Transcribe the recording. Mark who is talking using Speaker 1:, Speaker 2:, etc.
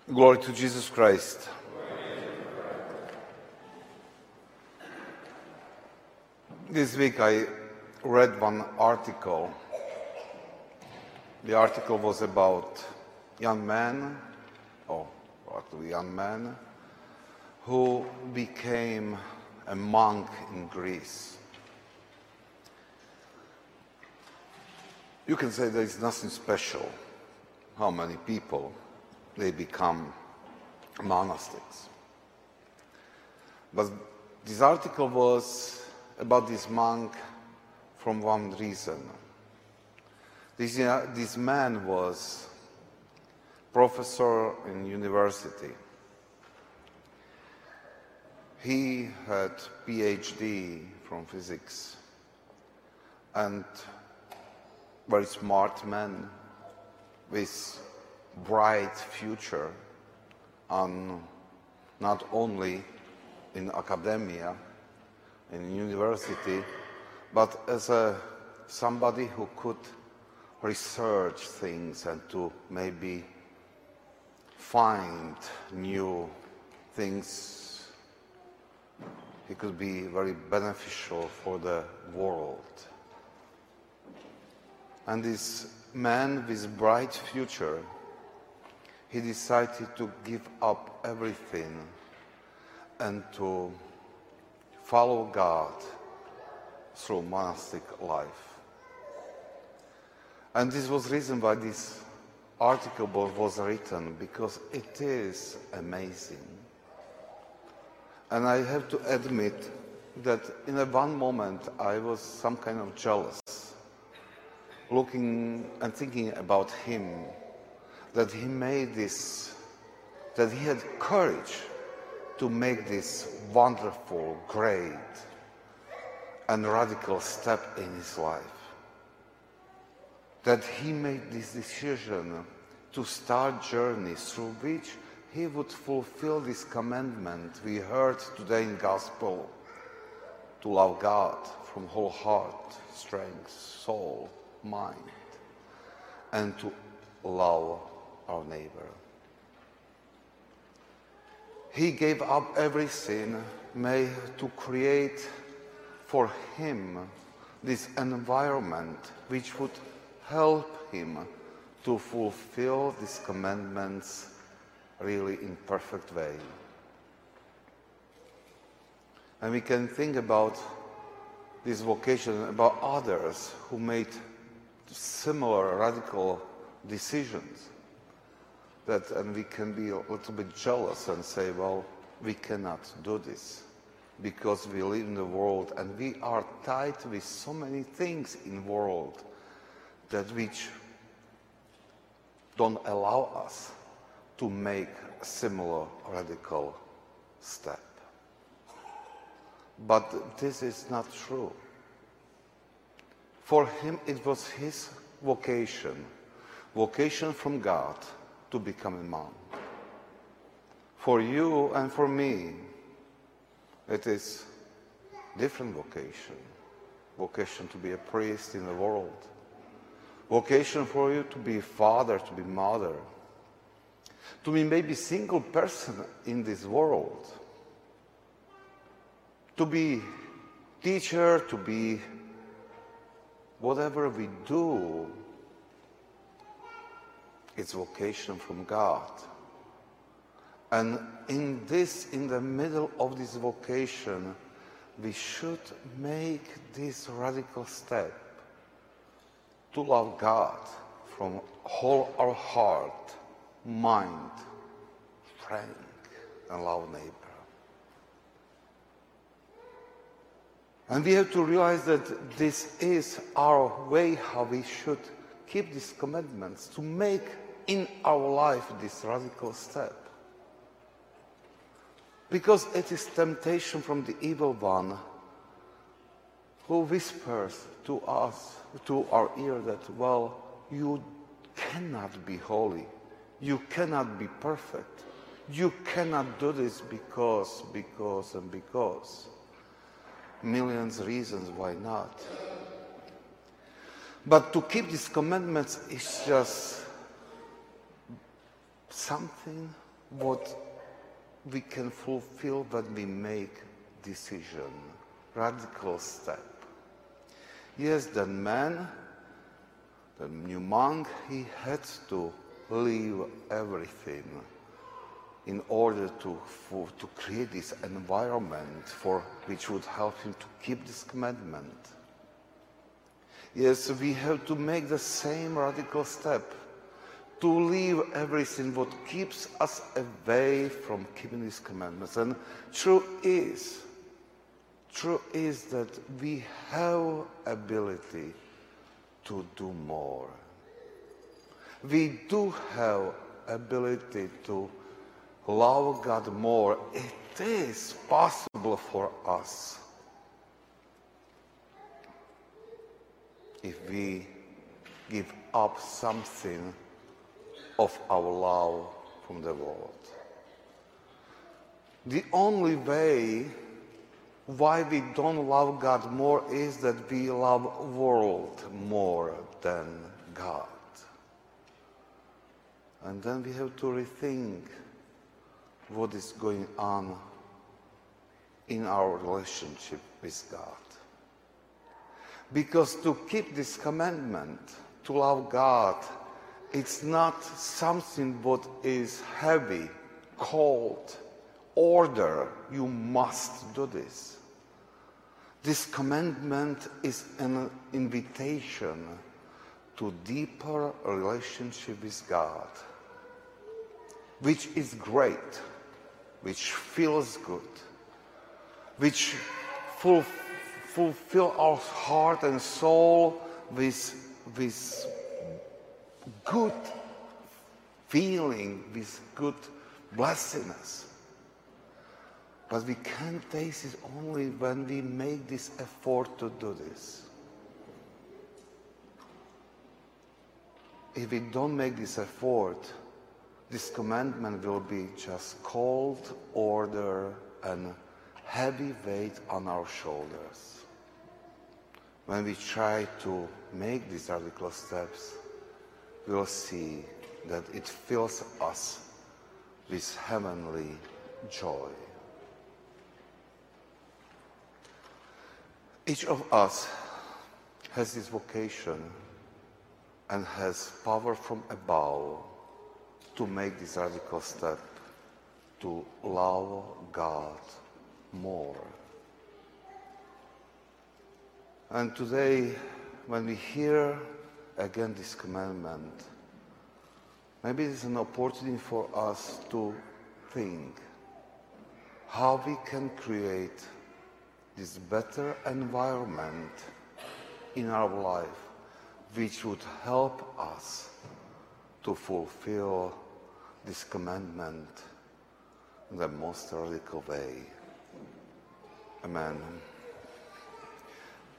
Speaker 1: Glory to Jesus Christ. This week I read one article. The article was about young man who became a monk in Greece. You can say there is nothing special how many people they become monastics. But this article was about this monk from one reason. This man was professor in university. He had PhD from physics and very smart man with bright future, not only in academia, in university, but as somebody who could research things and to maybe find new things. He could be very beneficial for the world. And this man with bright future, he decided to give up everything and to follow God through monastic life. And this was the reason why this article was written, because it is amazing. And I have to admit that in one moment I was some kind of jealous, looking and thinking about him, that he made this, that he had courage to make this wonderful, great, and radical step in his life. That he made this decision to start journey through which he would fulfill this commandment we heard today in Gospel, to love God from whole heart, strength, soul, mind, and to love our neighbor. He gave up everything to create for him this environment which would help him to fulfill these commandments really in perfect way. And we can think about this vocation, about others who made similar radical decisions. And we can be a little bit jealous and say, well, we cannot do this because we live in the world and we are tied with so many things in the world that which don't allow us to make a similar radical step. But this is not true. For him, it was his vocation from God, to become a monk. For you and for me, it is different vocation to be a priest in the world, vocation for you to be father, to be mother, to be maybe single person in this world, to be teacher, to be whatever we do. It's vocation from God. And in the middle of this vocation, we should make this radical step to love God from whole our heart, mind, strength, and love neighbor. And we have to realize that this is our way how we should keep these commandments, to make in our life this radical step. Because it is temptation from the evil one who whispers to us, to our ear, that, well, you cannot be holy, you cannot be perfect, you cannot do this because, and because. Millions of reasons why not. But to keep these commandments is just something what we can fulfill when we make decision, radical step. Yes, the man, the new monk, he had to leave everything in order to create this environment which would help him to keep this commandment. Yes, we have to make the same radical step, to leave everything what keeps us away from keeping these commandments. And true is that we have ability to do more. We do have ability to love God more. It is possible for us if we give up something of our love from the world. The only way why we don't love God more is that we love world more than God. And then we have to rethink what is going on in our relationship with God. Because to keep this commandment, to love God, it's not something what is heavy, cold, order, you must do this. This commandment is an invitation to deeper relationship with God, which is great, which feels good, which fulfill our heart and soul with good feeling, with good blessedness. But we can taste it only when we make this effort to do this. If we don't make this effort, this commandment will be just cold order and heavy weight on our shoulders. When we try to make these radical steps, we'll see that it fills us with heavenly joy. Each of us has this vocation and has power from above to make this radical step, to love God more. And today, when we hear again this commandment, maybe it's an opportunity for us to think how we can create this better environment in our life which would help us to fulfill this commandment in the most radical way. Amen.